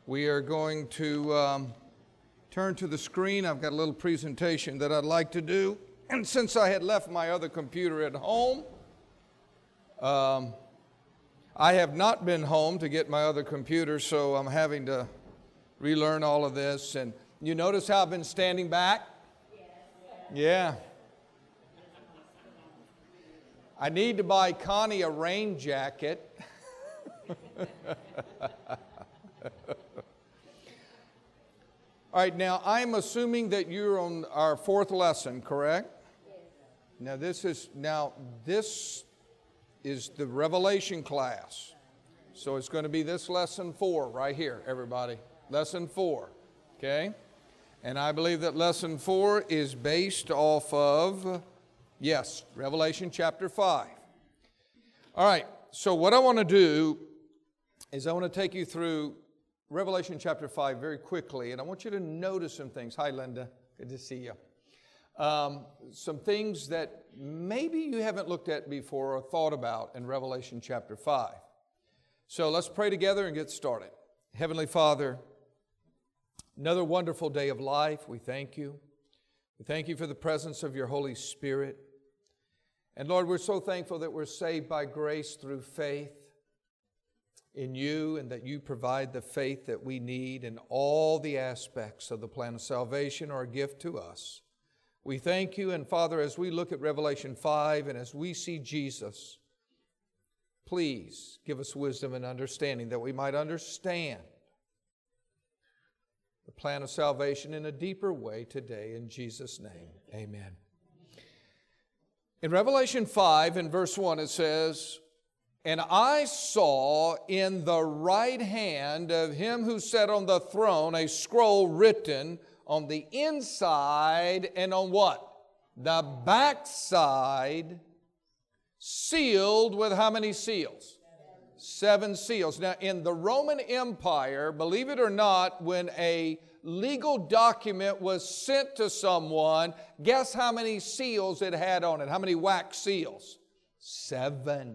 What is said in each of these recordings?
We are going to turn to the screen. I've got a little presentation that I'd like to do. And since I had left my other computer at home, I have not been home to get my other computer, so I'm having to relearn all of this. And you notice how I've been standing back? Yeah. I need to buy Connie a rain jacket. All right, now I'm assuming that you're on our fourth lesson, correct? Yes. This is the Revelation class. So it's going to be this lesson 4 right here, everybody. Lesson 4, okay? And I believe that lesson 4 is based off of, yes, Revelation chapter 5. All right, so what I want to do is I want to take you through Revelation chapter 5 very quickly, and I want you to notice some things. Hi, Linda. Good to see you. Some things that maybe you haven't looked at before or thought about in Revelation chapter 5. So let's pray together and get started. Heavenly Father, another wonderful day of life. We thank you. We thank you for the presence of your Holy Spirit. And Lord, we're so thankful that we're saved by grace through faith in you, and that you provide the faith that we need in all the aspects of the plan of salvation or a gift to us. We thank you, and Father, as we look at Revelation 5 and as we see Jesus, please give us wisdom and understanding that we might understand the plan of salvation in a deeper way today. In Jesus' name, amen. In Revelation 5, in verse 1, it says, "And I saw in the right hand of him who sat on the throne a scroll written on the inside and on what? The backside, sealed with how many seals? 7 seals. Now, in the Roman Empire, believe it or not, when a legal document was sent to someone, guess how many seals it had on it? How many wax seals? 7.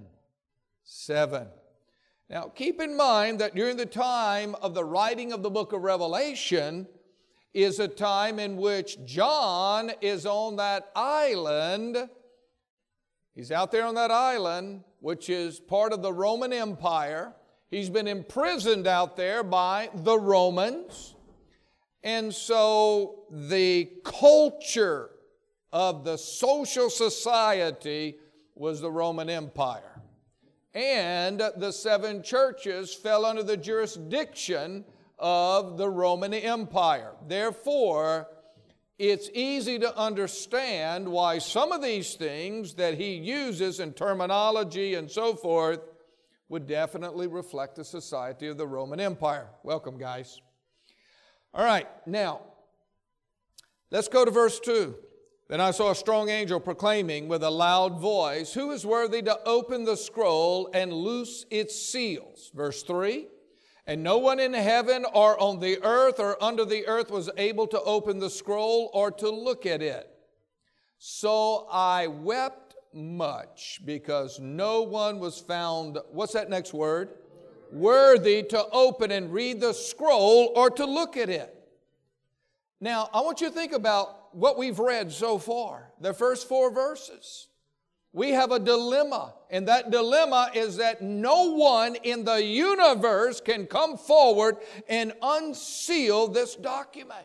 Now, keep in mind that during the time of the writing of the book of Revelation is a time in which John is on that island. He's out there on that island, which is part of the Roman Empire. He's been imprisoned out there by the Romans. And so the culture of the social society was the Roman Empire. And the 7 churches fell under the jurisdiction of the Roman Empire. Therefore, it's easy to understand why some of these things that he uses in terminology and so forth would definitely reflect the society of the Roman Empire. Welcome, guys. All right, now, let's go to verse 2. "Then I saw a strong angel proclaiming with a loud voice, 'Who is worthy to open the scroll and loose its seals?'" Verse 3, "And no one in heaven or on the earth or under the earth was able to open the scroll or to look at it. So I wept much because no one was found," what's that next word? "Worthy to open and read the scroll or to look at it." Now, I want you to think about what we've read so far, the first 4 verses. We have a dilemma, and that dilemma is that no one in the universe can come forward and unseal this document.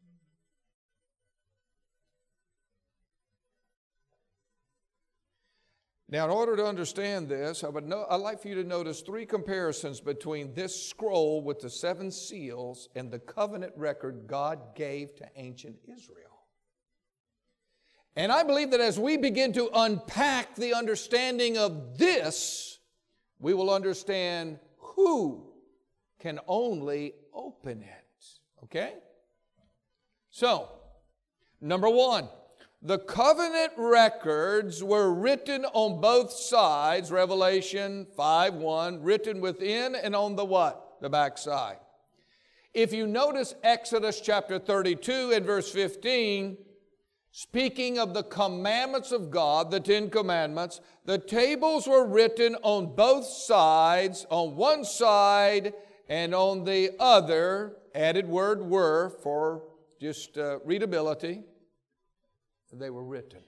Now, in order to understand this, I'd like for you to notice 3 comparisons between this scroll with the 7 seals and the covenant record God gave to ancient Israel. And I believe that as we begin to unpack the understanding of this, we will understand who can only open it. Okay? So, number 1. The covenant records were written on both sides, Revelation 5:1, written within and on the what? The backside. If you notice Exodus chapter 32 and verse 15, speaking of the commandments of God, the 10 commandments, the tables were written on both sides, on one side and on the other, added word were for just readability, they were written.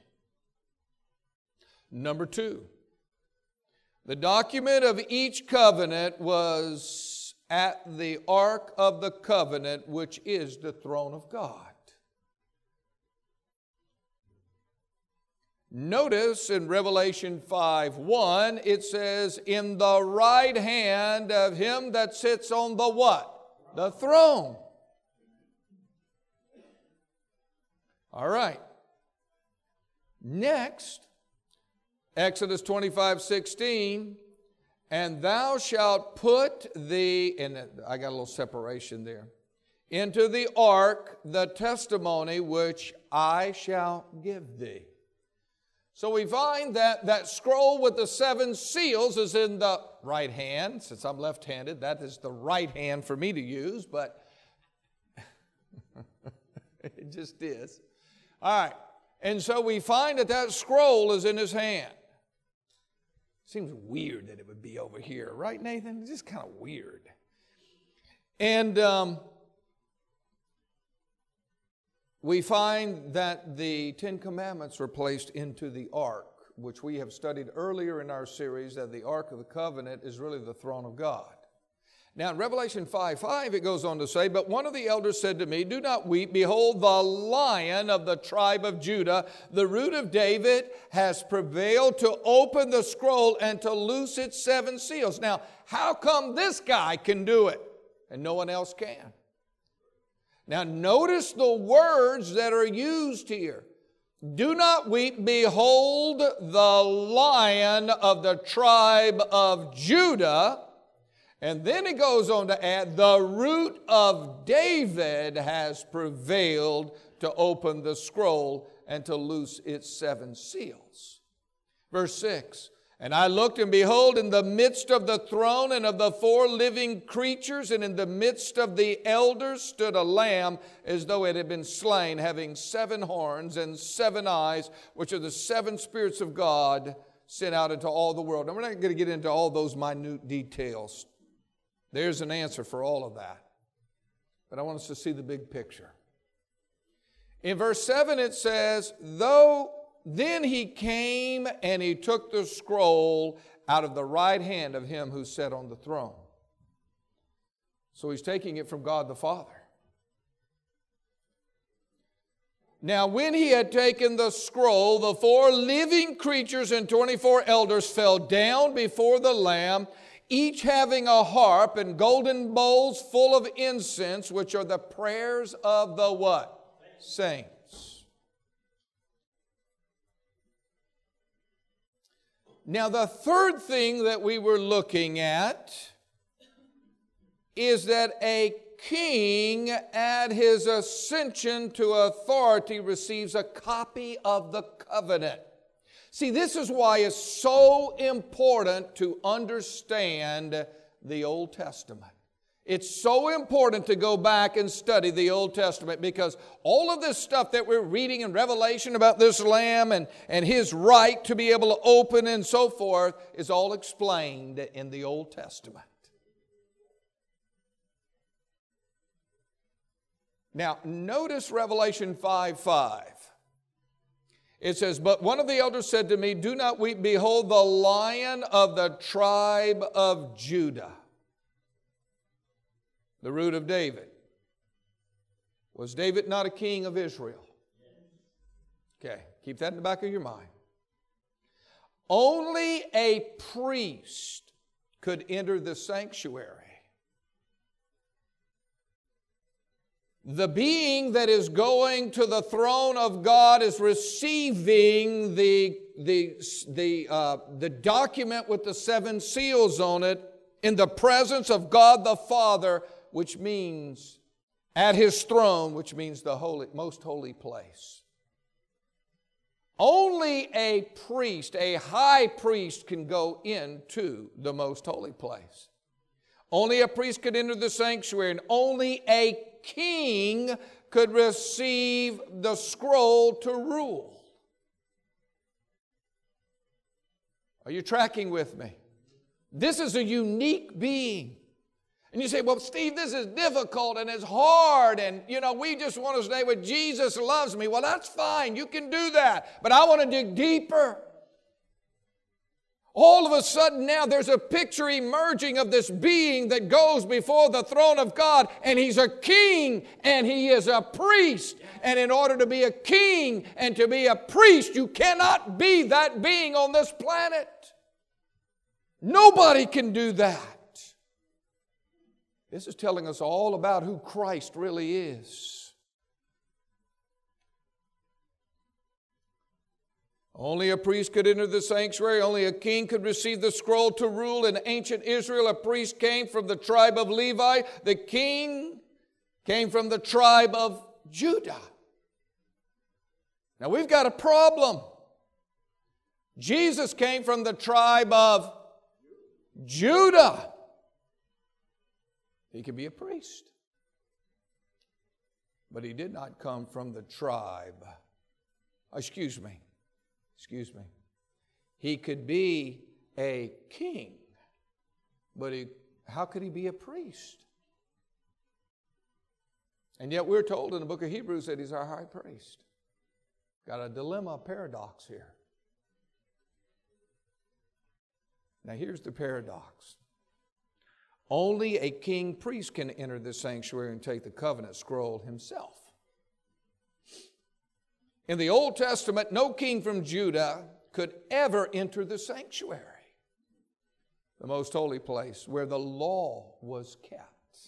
Number 2, the document of each covenant was at the Ark of the Covenant, which is the throne of God. Notice in Revelation 5:1, it says, in the right hand of him that sits on the what? The throne. All right. Next, Exodus 25:16, and thou shalt put and I got a little separation there, into the ark the testimony which I shall give thee. So we find that that scroll with the 7 seals is in the right hand. Since I'm left-handed, that is the right hand for me to use, but it just is. All right, and so we find that that scroll is in his hand. Seems weird that it would be over here, right, Nathan? It's just kind of weird. And we find that the 10 Commandments were placed into the ark, which we have studied earlier in our series, that the Ark of the Covenant is really the throne of God. Now in Revelation 5:5 it goes on to say, but one of the elders said to me, do not weep, behold, the Lion of the tribe of Judah, the Root of David, has prevailed to open the scroll and to loose its 7 seals. Now, how come this guy can do it and no one else can? Now notice the words that are used here. Do not weep, behold, the Lion of the tribe of Judah. And then it goes on to add, the Root of David has prevailed to open the scroll and to loose its 7 seals. Verse 6, and I looked, and behold, in the midst of the throne and of the 4 living creatures, and in the midst of the elders stood a lamb as though it had been slain, having 7 horns and 7 eyes, which are the 7 spirits of God sent out into all the world. Now, we're not going to get into all those minute details. There's an answer for all of that. But I want us to see the big picture. In verse 7 it says, then he came and he took the scroll out of the right hand of him who sat on the throne. So he's taking it from God the Father. Now when he had taken the scroll, the 4 living creatures and 24 elders fell down before the Lamb, each having a harp and golden bowls full of incense, which are the prayers of the what? Saints. Now the third thing that we were looking at is that a king at his ascension to authority receives a copy of the covenant. See, this is why it's so important to understand the Old Testament. It's so important to go back and study the Old Testament, because all of this stuff that we're reading in Revelation about this Lamb and his right to be able to open and so forth is all explained in the Old Testament. Now, notice Revelation 5:5. It says, but one of the elders said to me, do not weep, behold, the Lion of the tribe of Judah, the Root of David. Was David not a king of Israel? Okay, keep that in the back of your mind. Only a priest could enter the sanctuary. The being that is going to the throne of God is receiving the document with the 7 seals on it in the presence of God the Father, which means at His throne, which means the most holy place. Only a priest, a high priest, can go into the most holy place. Only a priest could enter the sanctuary, and only a king could receive the scroll to rule. Are you tracking with me? This is a unique being. And you say, well, Steve, this is difficult and it's hard and, we just want to stay with Jesus loves me. Well, that's fine. You can do that. But I want to dig deeper. All of a sudden now there's a picture emerging of this being that goes before the throne of God, and he's a king and he is a priest. And in order to be a king and to be a priest, you cannot be that being on this planet. Nobody can do that. This is telling us all about who Christ really is. Only a priest could enter the sanctuary. Only a king could receive the scroll to rule. In ancient Israel, a priest came from the tribe of Levi. The king came from the tribe of Judah. Now we've got a problem. Jesus came from the tribe of Judah. He could be a priest. But he did not come from the tribe. Excuse me. He could be a king, but how could he be a priest? And yet we're told in the book of Hebrews that he's our high priest. Got a dilemma, a paradox here. Now here's the paradox. Only a king priest can enter the sanctuary and take the covenant scroll himself. In the Old Testament, no king from Judah could ever enter the sanctuary, the most holy place where the law was kept.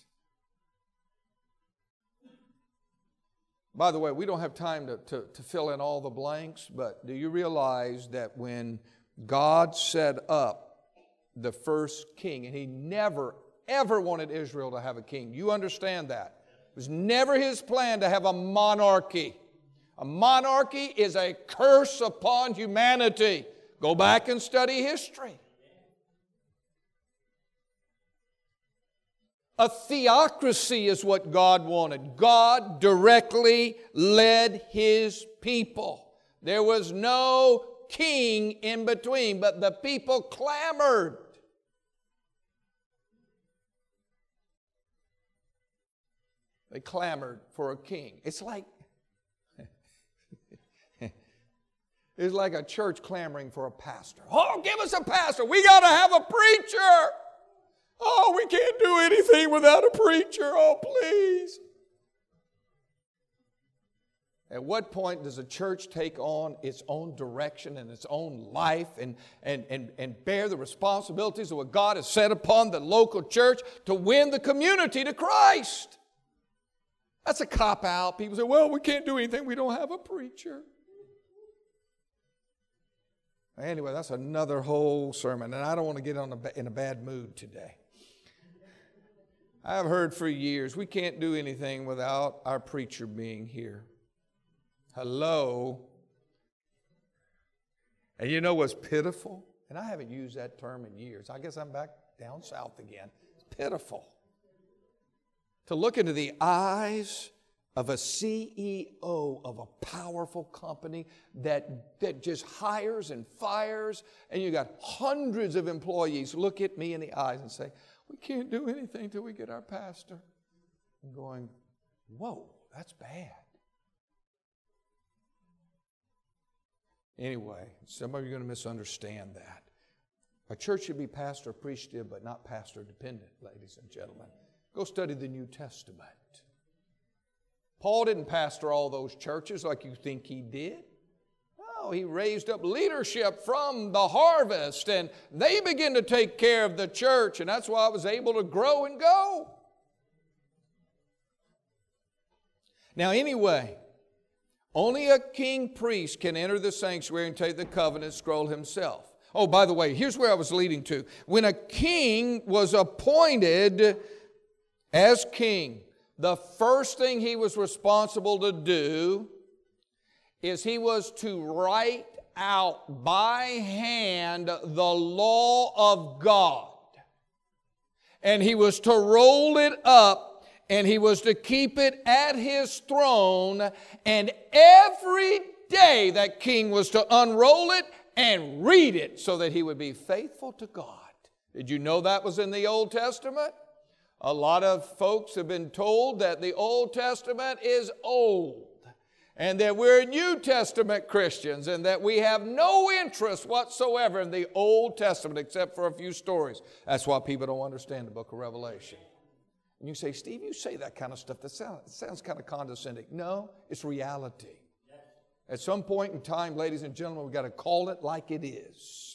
By the way, we don't have time to fill in all the blanks, but do you realize that when God set up the first king, and he never ever wanted Israel to have a king. You understand that. It was never his plan to have a monarchy. A monarchy is a curse upon humanity. Go back and study history. A theocracy is what God wanted. God directly led his people. There was no king in between, but the people clamored. They clamored for a king. It's like a church clamoring for a pastor. Oh, give us a pastor. We got to have a preacher. Oh, we can't do anything without a preacher. Oh, please. At what point does a church take on its own direction and its own life and bear the responsibilities of what God has set upon the local church to win the community to Christ? That's a cop-out. People say, well, we can't do anything. We don't have a preacher. Anyway, that's another whole sermon, and I don't want to get in a bad mood today. I've heard for years, we can't do anything without our preacher being here. Hello? And you know what's pitiful? And I haven't used that term in years. I guess I'm back down south again. It's pitiful to look into the eyes of a CEO of a powerful company that just hires and fires, and you got hundreds of employees look at me in the eyes and say, we can't do anything till we get our pastor. I'm going, whoa, that's bad. Anyway, some of you are going to misunderstand that. A church should be pastor appreciative, but not pastor dependent, ladies and gentlemen. Go study the New Testament. Paul didn't pastor all those churches like you think he did. No, he raised up leadership from the harvest, and they began to take care of the church, and that's why I was able to grow and go. Now anyway, only a king priest can enter the sanctuary and take the covenant scroll himself. Oh, by the way, here's where I was leading to. When a king was appointed as king, the first thing he was responsible to do is he was to write out by hand the law of God. And he was to roll it up, and he was to keep it at his throne, and every day that king was to unroll it and read it so that he would be faithful to God. Did you know that was in the Old Testament? A lot of folks have been told that the Old Testament is old, and that we're New Testament Christians, and that we have no interest whatsoever in the Old Testament except for a few stories. That's why people don't understand the book of Revelation. And you say, Steve, you say that kind of stuff. That sounds kind of condescending. No, it's reality. At some point in time, ladies and gentlemen, we've got to call it like it is.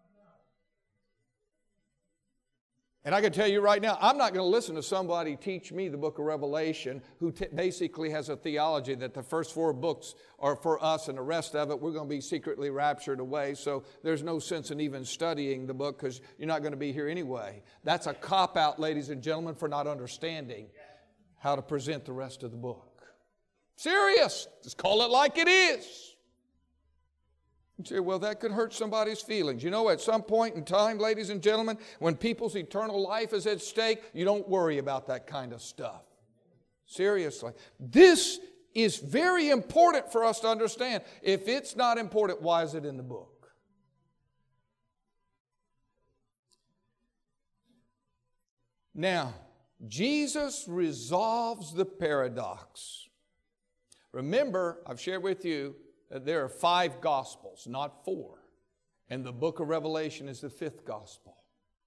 And I can tell you right now, I'm not going to listen to somebody teach me the book of Revelation who basically has a theology that the first 4 books are for us and the rest of it, we're going to be secretly raptured away. So there's no sense in even studying the book because you're not going to be here anyway. That's a cop-out, ladies and gentlemen, for not understanding how to present the rest of the book. Serious. Just call it like it is. You say, well, that could hurt somebody's feelings. You know, at some point in time, ladies and gentlemen, when people's eternal life is at stake, you don't worry about that kind of stuff. Seriously. This is very important for us to understand. If it's not important, why is it in the book? Now, Jesus resolves the paradox. Remember, I've shared with you that there are 5 Gospels, not 4. And the book of Revelation is the 5th Gospel.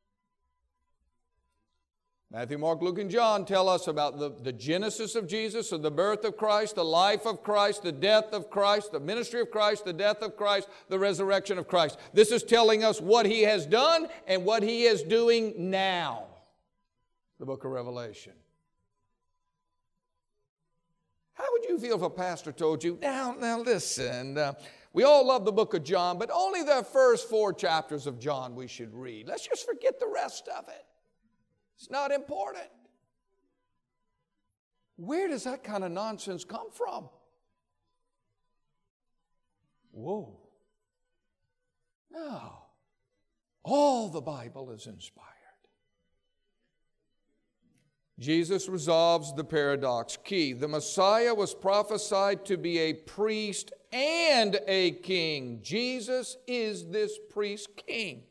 Matthew, Mark, Luke, and John tell us about the genesis of Jesus, of the birth of Christ, the life of Christ, the death of Christ, the ministry of Christ, the death of Christ, the resurrection of Christ. This is telling us what He has done and what He is doing now. The book of Revelation. How would you feel if a pastor told you, now listen, we all love the book of John, but only the first 4 chapters of John we should read. Let's just forget the rest of it. It's not important. Where does that kind of nonsense come from? Whoa. No. All the Bible is inspired. Jesus resolves the paradox. Key, the Messiah was prophesied to be a priest and a king. Jesus is this priest king.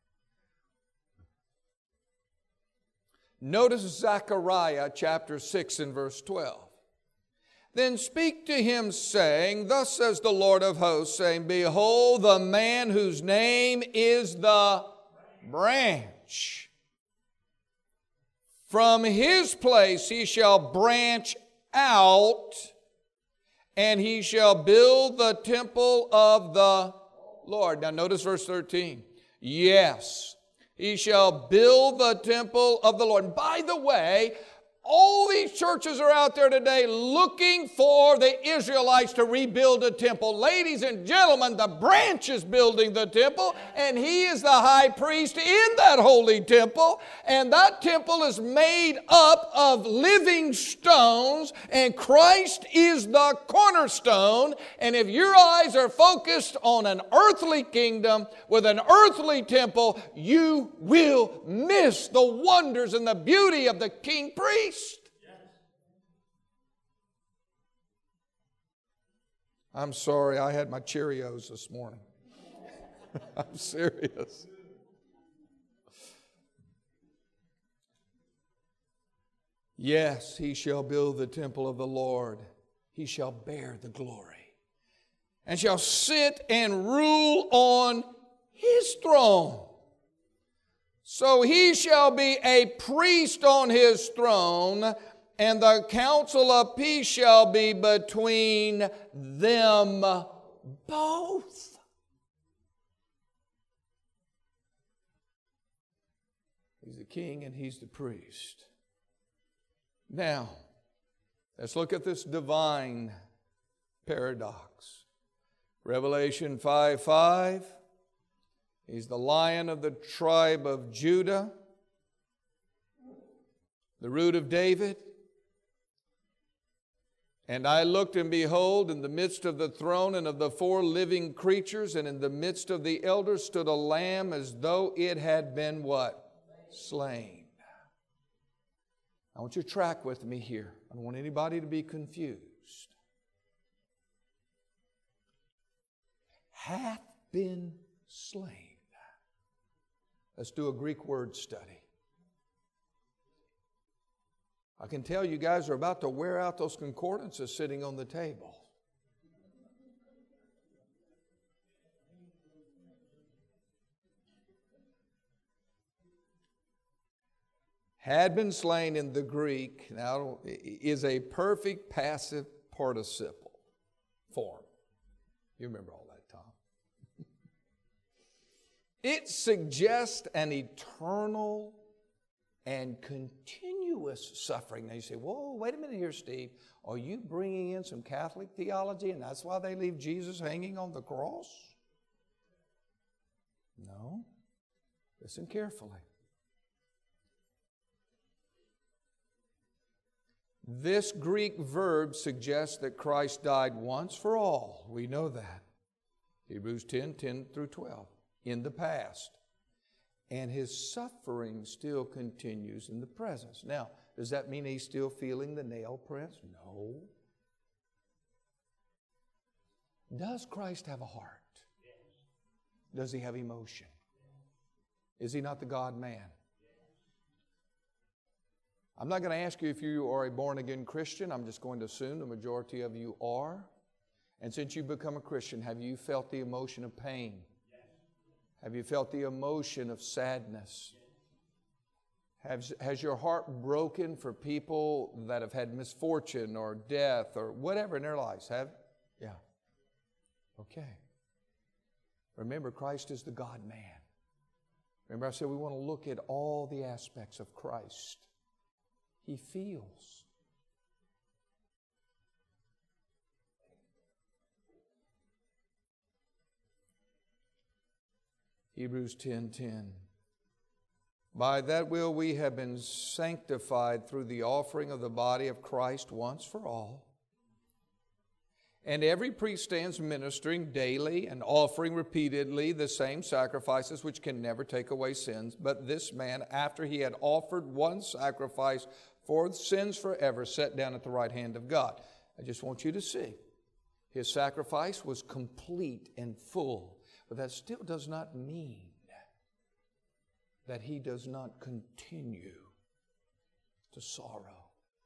Notice Zechariah chapter 6 and verse 12. Then speak to him, saying, thus says the Lord of hosts, saying, behold, the man whose name is the branch. From his place he shall branch out, and he shall build the temple of the Lord. Now notice verse 13. Yes, he shall build the temple of the Lord. And by the way, all these churches are out there today looking for the Israelites to rebuild a temple. Ladies and gentlemen, the branch is building the temple, and he is the high priest in that holy temple. And that temple is made up of living stones, and Christ is the cornerstone. And if your eyes are focused on an earthly kingdom with an earthly temple, you will miss the wonders and the beauty of the king priest. I'm sorry, I had my Cheerios this morning. I'm serious. Yes, he shall build the temple of the Lord. He shall bear the glory, and shall sit and rule on his throne. So he shall be a priest on his throne, and the counsel of peace shall be between them both. He's the king and he's the priest. Now, let's look at this divine paradox. Revelation 5:5. He's the Lion of the tribe of Judah, the root of David. And I looked, and behold, in the midst of the throne and of the 4 living creatures, and in the midst of the elders stood a lamb as though it had been what? Slain. I want you to track with me here. I don't want anybody to be confused. Hath been slain. Let's do a Greek word study. I can tell you guys are about to wear out those concordances sitting on the table. Had been slain in the Greek now is a perfect passive participle form. You remember all that, Tom. It suggests an eternal and continuous suffering. Now you say, whoa, wait a minute here, Steve. Are you bringing in some Catholic theology and that's why they leave Jesus hanging on the cross? No. Listen carefully. This Greek verb suggests that Christ died once for all. We know that. Hebrews 10 through 12. In the past. And His suffering still continues in the present. Now, does that mean He's still feeling the nail prints? No. Does Christ have a heart? Does He have emotion? Is He not the God-man? I'm not going to ask you if you are a born-again Christian. I'm just going to assume the majority of you are. And since you've become a Christian, have you felt the emotion of pain? Yes. Have you felt the emotion of sadness? Yes. Has your heart broken for people that have had misfortune or death or whatever in their lives? Yeah. Okay. Remember, Christ is the God-man. Remember I said we want to look at all the aspects of Christ. He feels. Hebrews 10:10. By that will we have been sanctified through the offering of the body of Christ once for all. And every priest stands ministering daily and offering repeatedly the same sacrifices which can never take away sins. But this man, after he had offered one sacrifice for sins forever, sat down at the right hand of God. I just want you to see. His sacrifice was complete and full. But that still does not mean that He does not continue to sorrow.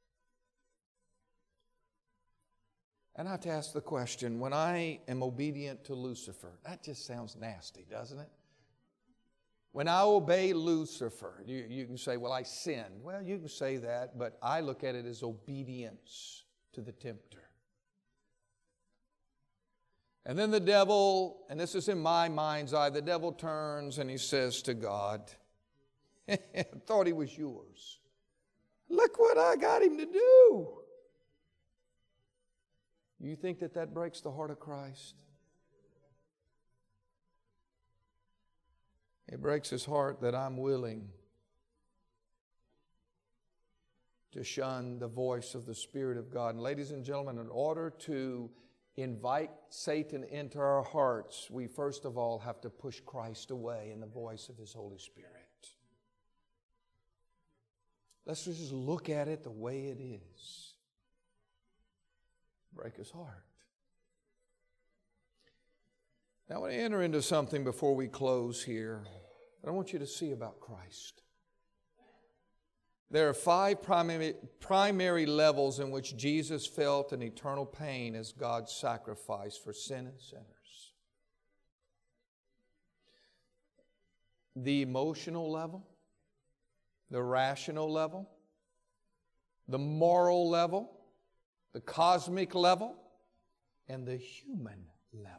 And I have to ask the question, when I am obedient to Lucifer, that just sounds nasty, doesn't it? When I obey Lucifer, you can say, well, I sinned. Well, you can say that, but I look at it as obedience to the tempter. And then the devil, and this is in my mind's eye, the devil turns and he says to God, I thought he was yours. Look what I got him to do. You think that breaks the heart of Christ? It breaks His heart that I'm willing to shun the voice of the Spirit of God. And ladies and gentlemen, in order to invite Satan into our hearts, we first of all have to push Christ away in the voice of His Holy Spirit. Let's just look at it the way it is. Break His heart. Now I want to enter into something before we close here that I want you to see about Christ. There are 5 primary levels in which Jesus felt an eternal pain as God's sacrifice for sin and sinners. The emotional level, the rational level, the moral level, the cosmic level, and the human level.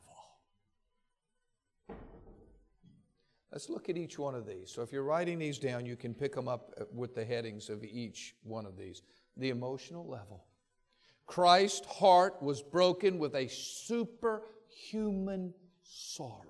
Let's look at each one of these. So if you're writing these down, you can pick them up with the headings of each one of these. The emotional level. Christ's heart was broken with a superhuman sorrow.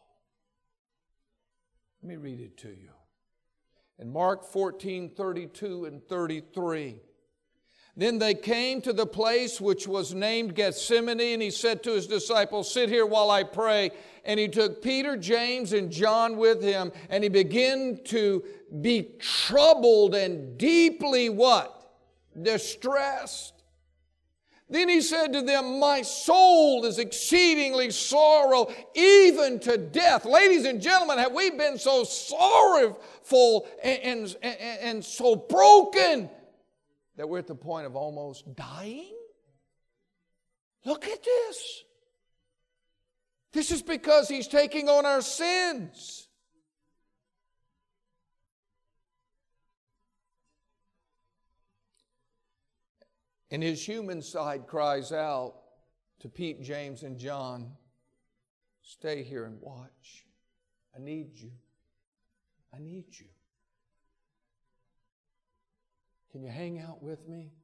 Let me read it to you. In Mark 14:32 and 33. Then they came to the place which was named Gethsemane, and He said to His disciples, sit here while I pray. And He took Peter, James, and John with Him, and He began to be troubled and deeply what? Distressed. Then He said to them, my soul is exceedingly sorrow, even to death. Ladies and gentlemen, have we been so sorrowful and so broken that we're at the point of almost dying? Look at this. This is because He's taking on our sins. And His human side cries out to Pete, James, and John, stay here and watch. I need you. I need you. Can you hang out with me?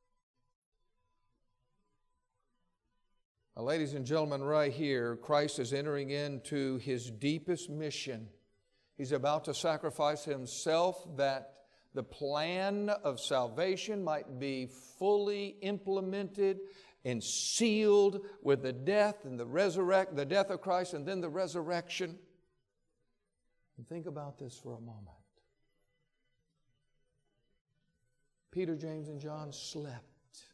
Now, ladies and gentlemen, right here, Christ is entering into His deepest mission. He's about to sacrifice Himself that the plan of salvation might be fully implemented and sealed with the death and the death of Christ and then the resurrection. And think about this for a moment. Peter, James, and John slept.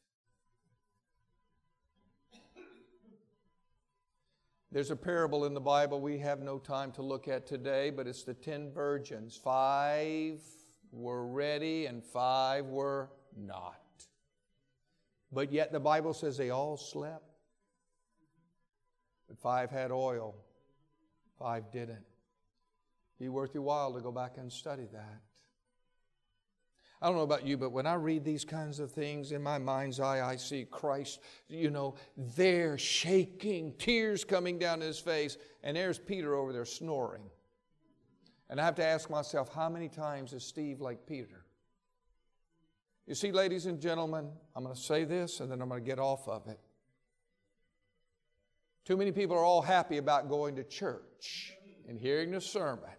There's a parable in the Bible we have no time to look at today, but it's the 10 virgins. 5 were ready and 5 were not. But yet the Bible says they all slept. But 5 had oil, 5 didn't. It'd be worth your while to go back and study that. I don't know about you, but when I read these kinds of things, in my mind's eye, I see Christ, there shaking, tears coming down His face, and there's Peter over there snoring. And I have to ask myself, how many times is Steve like Peter? You see, ladies and gentlemen, I'm going to say this, and then I'm going to get off of it. Too many people are all happy about going to church and hearing the sermon.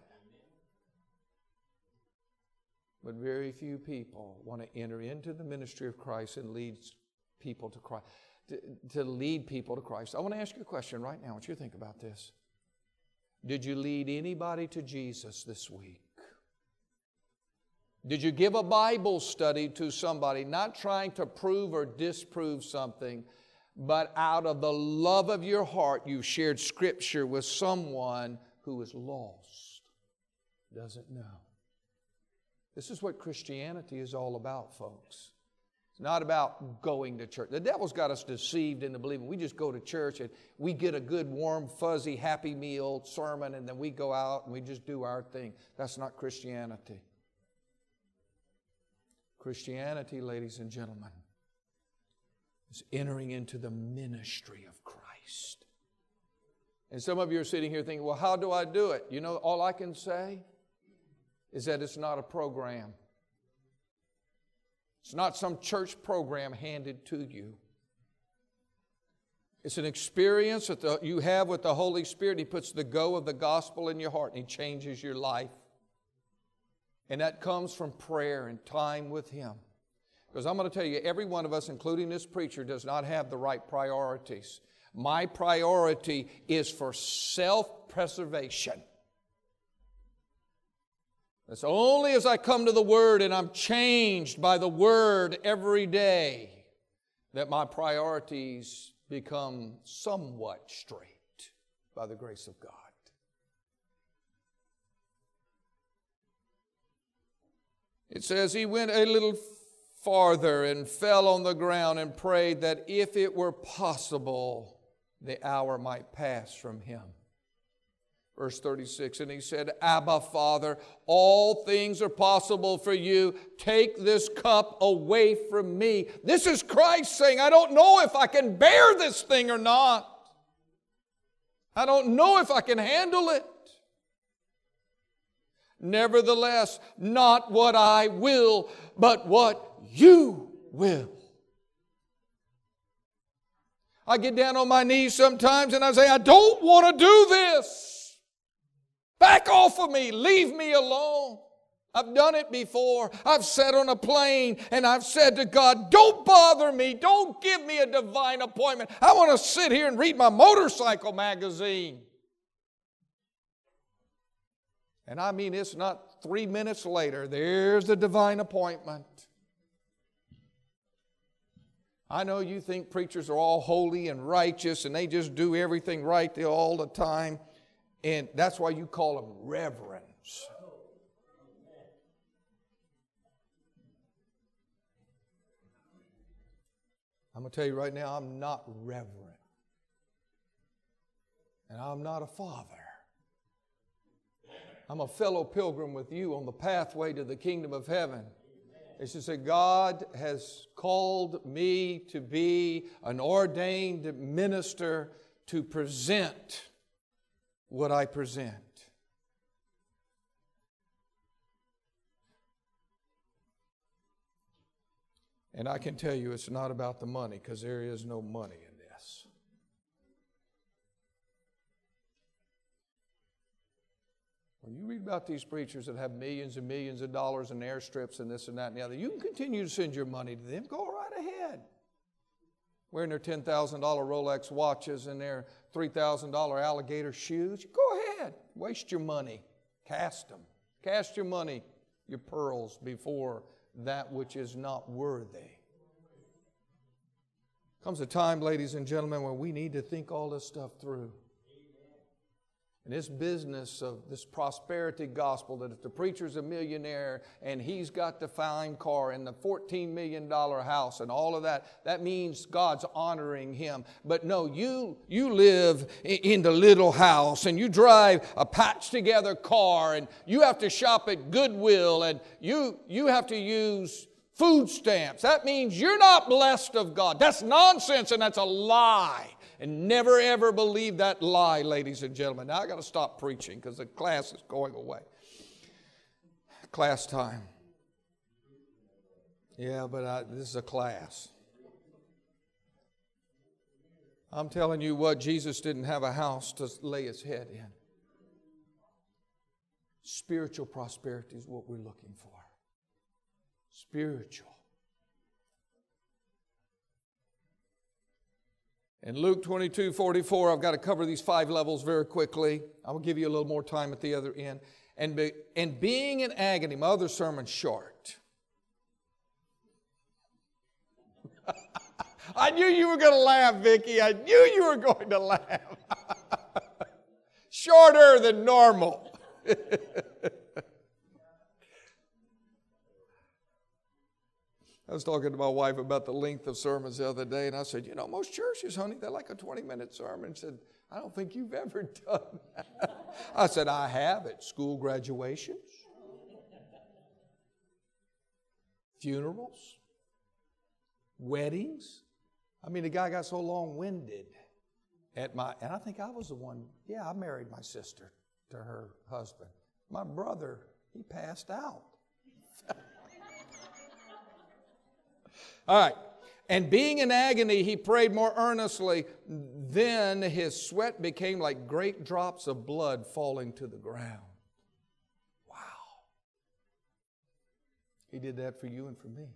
But very few people want to enter into the ministry of Christ and lead people to Christ. To lead people to Christ. I want to ask you a question right now. I want you to think about this. Did you lead anybody to Jesus this week? Did you give a Bible study to somebody, not trying to prove or disprove something, but out of the love of your heart, you shared Scripture with someone who is lost, doesn't know? This is what Christianity is all about, folks. It's not about going to church. The devil's got us deceived into believing we just go to church and we get a good, warm, fuzzy, happy meal sermon and then we go out and we just do our thing. That's not Christianity. Christianity, ladies and gentlemen, is entering into the ministry of Christ. And some of you are sitting here thinking, well, how do I do it? You know, all I can say is that it's not a program. It's not some church program handed to you. It's an experience that you have with the Holy Spirit. He puts the go of the gospel in your heart and He changes your life. And that comes from prayer and time with Him. Because I'm going to tell you, every one of us, including this preacher, does not have the right priorities. My priority is for self-preservation. It's only as I come to the Word and I'm changed by the Word every day that my priorities become somewhat straight by the grace of God. It says He went a little farther and fell on the ground and prayed that if it were possible, the hour might pass from Him. Verse 36, and He said, Abba, Father, all things are possible for You. Take this cup away from me. This is Christ saying, I don't know if I can bear this thing or not. I don't know if I can handle it. Nevertheless, not what I will, but what You will. I get down on my knees sometimes and I say, I don't want to do this. Back off of me. Leave me alone. I've done it before. I've sat on a plane and I've said to God, don't bother me. Don't give me a divine appointment. I want to sit here and read my motorcycle magazine. And I mean, it's not 3 minutes later. There's the divine appointment. I know you think preachers are all holy and righteous and they just do everything right all the time. And that's why you call them reverends. I'm going to tell you right now, I'm not reverent. And I'm not a father. I'm a fellow pilgrim with you on the pathway to the kingdom of heaven. It's just that God has called me to be an ordained minister to present what I present. And I can tell you it's not about the money, because there is no money in this. When you read about these preachers that have millions and millions of dollars in airstrips and this and that and the other, you can continue to send your money to them. Go right ahead. Wearing their $10,000 Rolex watches and their $3,000 alligator shoes. Go ahead. Waste your money. Cast them. Cast your money, your pearls, before that which is not worthy. Comes a time, ladies and gentlemen, when we need to think all this stuff through. And this business of this prosperity gospel, that if the preacher's a millionaire and he's got the fine car and the $14 million house and all of that, that means God's honoring him. But no, you live in the little house and you drive a patched together car and you have to shop at Goodwill and you have to use food stamps. That means you're not blessed of God. That's nonsense and that's a lie. And never ever believe that lie, ladies and gentlemen. Now I got to stop preaching because the class is going away. Class time. Yeah, but this is a class. I'm telling you what, Jesus didn't have a house to lay his head in. Spiritual prosperity is what we're looking for. Spiritual. In Luke 22:44, I've got to cover these 5 levels very quickly. I will give you a little more time at the other end. And being in agony, my other sermon's short. I knew you were going to laugh, Vicki. I knew you were going to laugh. Shorter than normal. I was talking to my wife about the length of sermons the other day, and I said, most churches, honey, they're like a 20-minute sermon. She said, I don't think you've ever done that. I said, I have at school graduations, funerals, weddings. I mean, the guy got so long-winded and I think I was the one, I married my sister to her husband. My brother, he passed out. All right. And being in agony, he prayed more earnestly. Then his sweat became like great drops of blood falling to the ground. Wow. He did that for you and for me.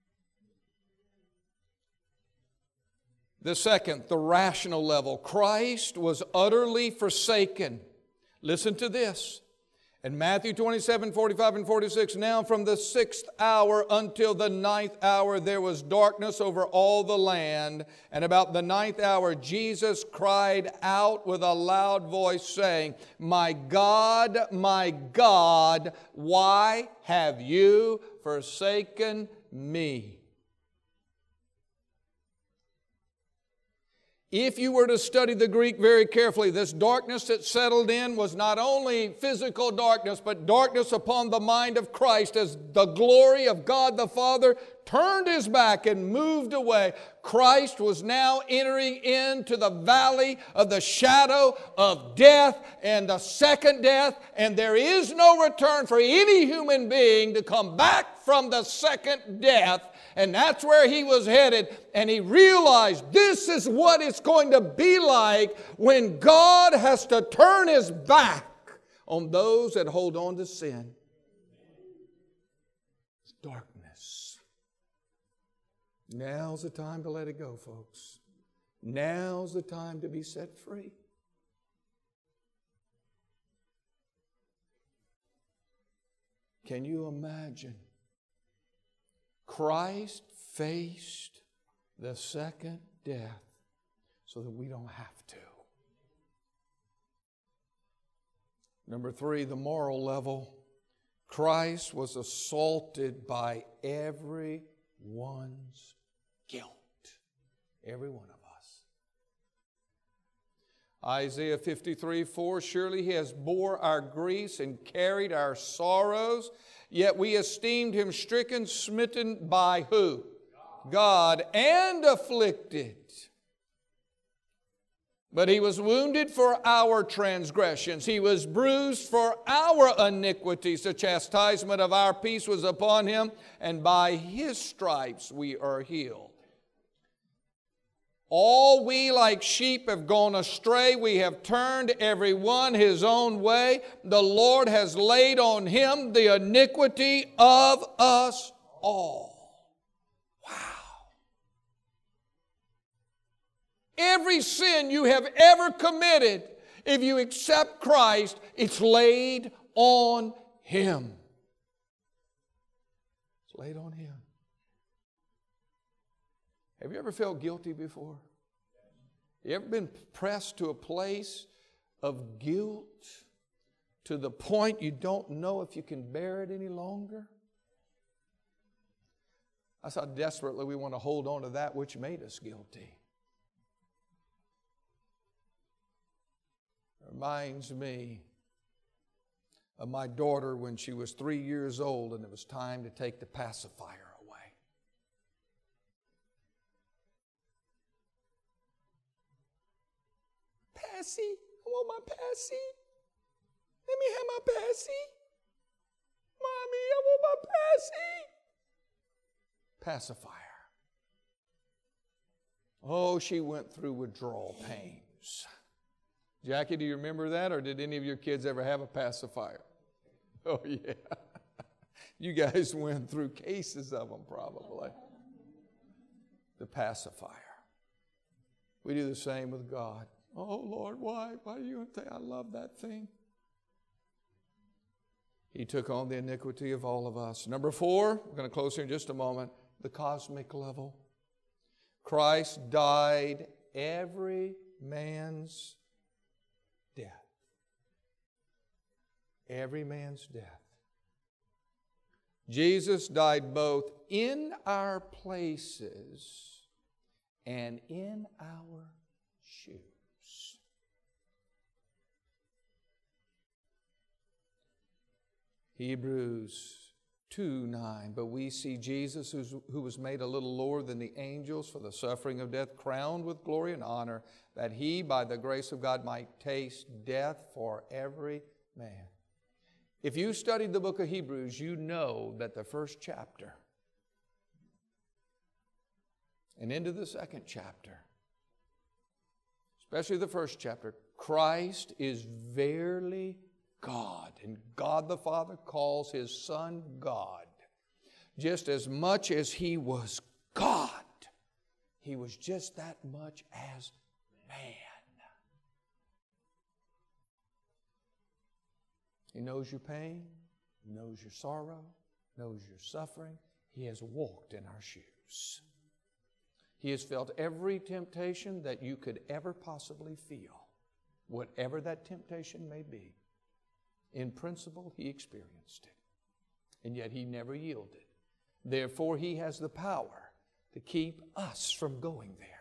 The second, the rational level. Christ was utterly forsaken. Listen to this. In Matthew 27:45 and 46, now from the 6th hour until the 9th hour there was darkness over all the land. And about the 9th hour Jesus cried out with a loud voice saying, my God, why have you forsaken me? If you were to study the Greek very carefully, this darkness that settled in was not only physical darkness, but darkness upon the mind of Christ as the glory of God the Father turned his back and moved away. Christ was now entering into the valley of the shadow of death and the second death, and there is no return for any human being to come back from the second death. And that's where he was headed. And he realized this is what it's going to be like when God has to turn his back on those that hold on to sin. It's darkness. Now's the time to let it go, folks. Now's the time to be set free. Can you imagine? Christ faced the second death so that we don't have to. Number 3, the moral level. Christ was assaulted by everyone's guilt. Every one of us. Isaiah 53:4, surely He has bore our griefs and carried our sorrows, yet we esteemed Him stricken, smitten by who? God, and afflicted. But He was wounded for our transgressions. He was bruised for our iniquities. The chastisement of our peace was upon Him, and by His stripes we are healed. All we like sheep have gone astray. We have turned every one his own way. The Lord has laid on Him the iniquity of us all. Wow. Every sin you have ever committed, if you accept Christ, it's laid on Him. It's laid on Him. Have you ever felt guilty before? You ever been pressed to a place of guilt to the point you don't know if you can bear it any longer? That's how desperately we want to hold on to that which made us guilty. It reminds me of my daughter when she was 3 years old and it was time to take the pacifier. Passy, I want my passy. Let me have my passy. Mommy, I want my passy. Pacifier. Oh, she went through withdrawal pains. Jackie, do you remember that, or did any of your kids ever have a pacifier? Oh, yeah. You guys went through cases of them probably. The pacifier. We do the same with God. Oh, Lord, why? Why do you think I love that thing? He took on the iniquity of all of us. Number 4, we're going to close here in just a moment, the cosmic level. Christ died every man's death. Every man's death. Jesus died both in our places and in our shoes. Hebrews 2:9, but we see Jesus who was made a little lower than the angels for the suffering of death, crowned with glory and honor, that He, by the grace of God, might taste death for every man. If you studied the book of Hebrews, you know that the first chapter and into the second chapter, especially the first chapter, Christ is verily God, and God the Father calls His Son God. Just as much as He was God, He was just that much as man. He knows your pain, knows your sorrow, knows your suffering. He has walked in our shoes. He has felt every temptation that you could ever possibly feel, whatever that temptation may be. In principle, He experienced it, and yet He never yielded. Therefore, He has the power to keep us from going there.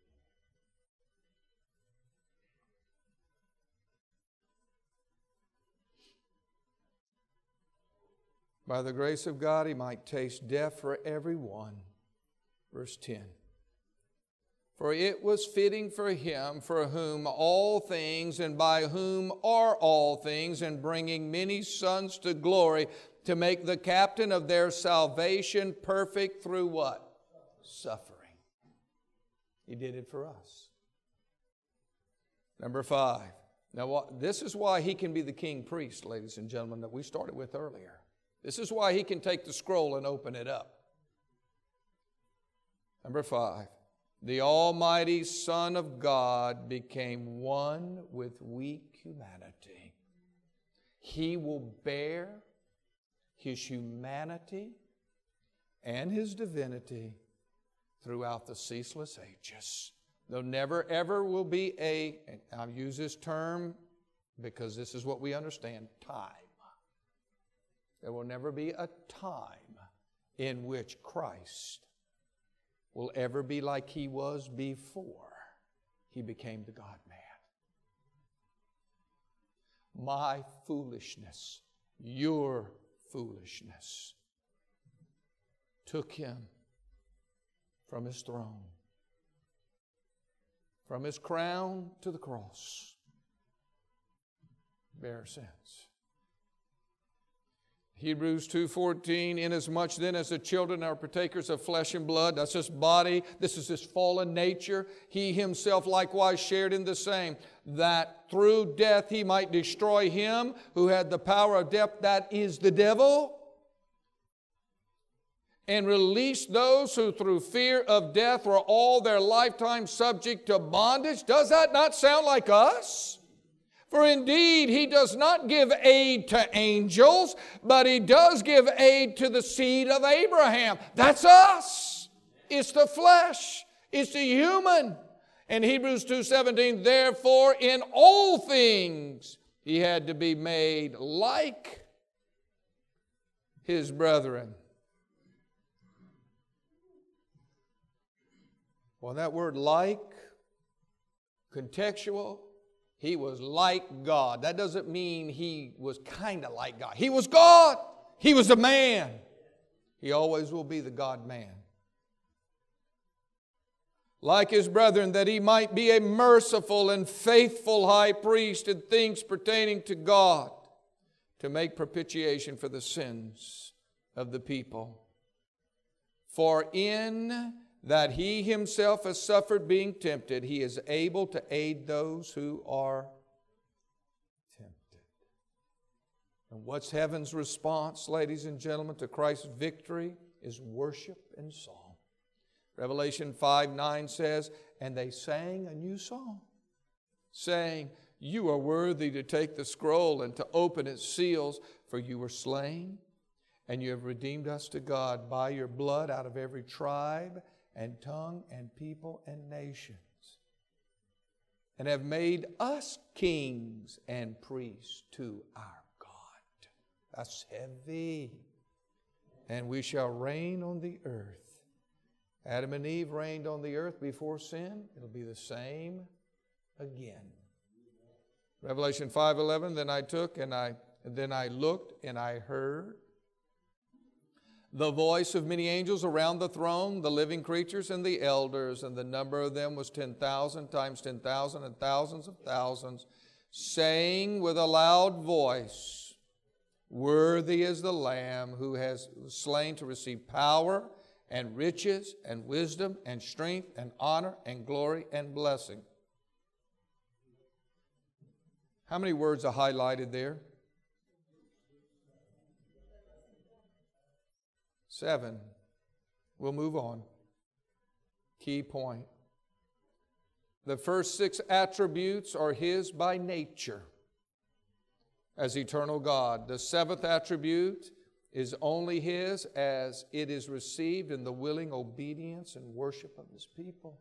By the grace of God, He might taste death for everyone. Verse 10. For it was fitting for Him, for whom all things and by whom are all things, and bringing many sons to glory, to make the captain of their salvation perfect through what? Suffering. He did it for us. Number 5. Now, this is why He can be the king priest, ladies and gentlemen, that we started with earlier. This is why He can take the scroll and open it up. Number 5. The Almighty Son of God became one with weak humanity. He will bear His humanity and His divinity throughout the ceaseless ages. There never ever will be and I'll use this term because this is what we understand, time. There will never be a time in which Christ will ever be like He was before He became the God-man. My foolishness, your foolishness, took Him from His throne, from His crown to the cross, bear our sins. Hebrews 2:14, inasmuch then as the children are partakers of flesh and blood, that's His body, this is His fallen nature, He Himself likewise shared in the same, that through death He might destroy him who had the power of death, that is the devil, and release those who through fear of death were all their lifetime subject to bondage. Does that not sound like us? For indeed, He does not give aid to angels, but He does give aid to the seed of Abraham. That's us. It's the flesh. It's the human. And Hebrews 2:17, therefore in all things He had to be made like His brethren. Well, that word like, contextual, He was like God. That doesn't mean He was kind of like God. He was God. He was a man. He always will be the God-man. Like His brethren, that He might be a merciful and faithful high priest in things pertaining to God, to make propitiation for the sins of the people. For in that He Himself has suffered being tempted, He is able to aid those who are tempted. And what's heaven's response, ladies and gentlemen, to Christ's victory is worship and song. Revelation 5:9 says, and they sang a new song, saying, you are worthy to take the scroll and to open its seals, for you were slain, and you have redeemed us to God by your blood out of every tribe and tongue and people and nations, and have made us kings and priests to our God. That's heavy. And we shall reign on the earth. Adam and Eve reigned on the earth before sin. It'll be the same again. Revelation 5:11, then I looked and I heard the voice of many angels around the throne, the living creatures and the elders, and the number of them was 10,000 times 10,000 and thousands of thousands, saying with a loud voice, worthy is the Lamb who has slain to receive power and riches and wisdom and strength and honor and glory and blessing. How many words are highlighted there? 7. We'll move on. Key point. The first 6 attributes are His by nature as eternal God. The 7th attribute is only His as it is received in the willing obedience and worship of His people.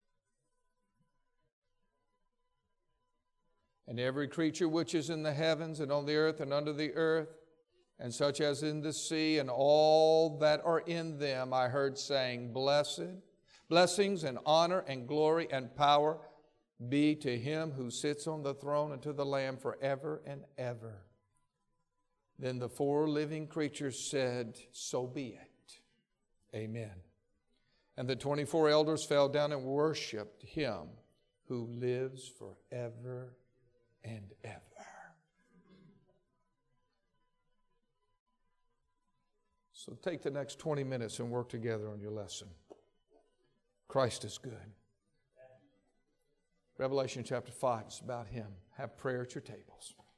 And every creature which is in the heavens and on the earth and under the earth, and such as in the sea, and all that are in them, I heard saying, blessings and honor and glory and power be to Him who sits on the throne and to the Lamb forever and ever. Then the 4 living creatures said, so be it. Amen. And the 24 elders fell down and worshiped Him who lives forever and ever. So take the next 20 minutes and work together on your lesson. Christ is good. Revelation chapter 5 is about Him. Have prayer at your tables.